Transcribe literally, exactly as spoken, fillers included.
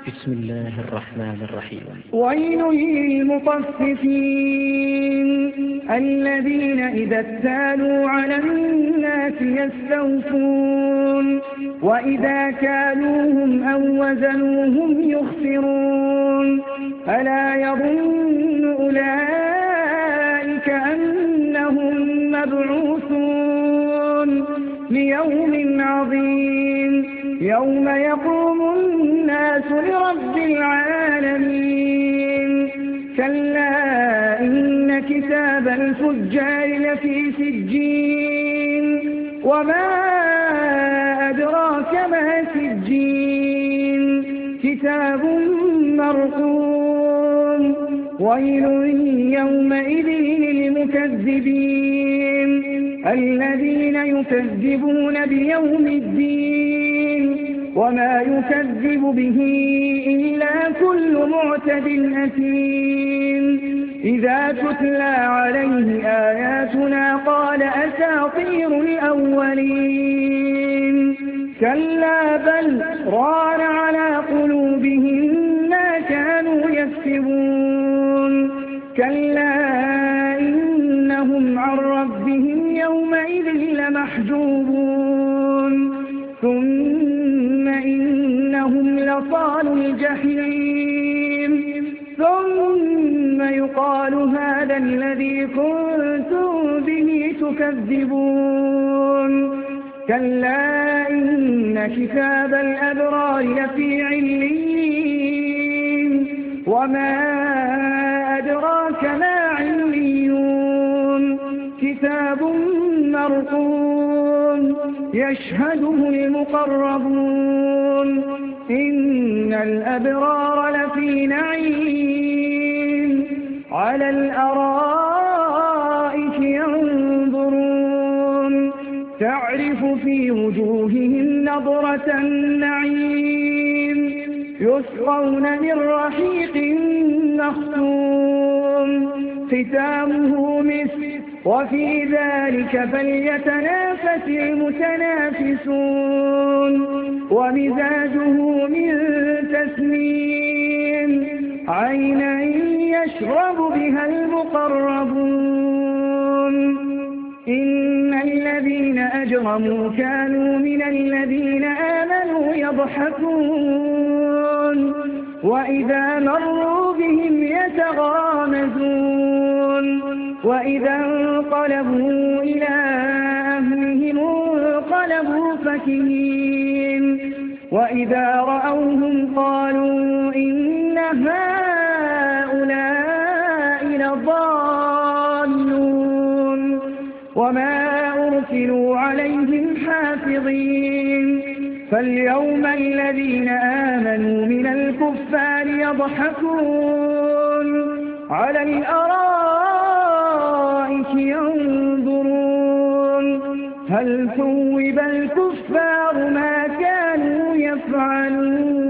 بسم الله الرحمن الرحيم. ويل للمطففين الذين إذا اكتالوا على الناس يستوفون وإذا كالوهم أو وزنوهم يخسرون ألا يظن أولئك أنهم مبعوثون ليوم عظيم يوم يقوم الناس لرب العالمين كلا إن كتاب الفجار لفي سجين وما أدراك ما سجين كتاب مرقوم ويل يومئذ للمكذبين الذين يكذبون بيوم الدين وما يكذب به إلا كل معتد أثيم إذا تتلى عليه آياتنا قال أساطير الأولين كلا بل ران على قلوبهم ما كانوا يكسبون كلا إنهم عن ربهم يومئذ لمحجوبون ثم إنهم لصالوا الجحيم ثم يقال هذا الذي كنتم به تكذبون كلا إن كتاب الأبرار لفي عليين وما أدراك ما عليون كتاب مرقوم يشهده المقربون إن الأبرار لفي نعيم على الأرائك ينظرون تعرف في وجوههم نضرة النعيم يسقون من رحيق مختوم ختامه مسك وفي ذلك فليتنافس المتنافسون ومزاجه من تسنيم عينا يشرب بها المقربون إن الذين أجرموا كانوا من الذين آمنوا يضحكون وإذا مروا بهم يتغامزون وإذا انقلبوا إلى أهلهم انقلبوا فكهين وإذا رأوهم قالوا إن هؤلاء لضالون وما أرسلوا عليهم حافظين فاليوم الذين آمنوا من الكفار يضحكون على الأرائك ينظرون هل ثوب الكفار ما كانوا يفعلون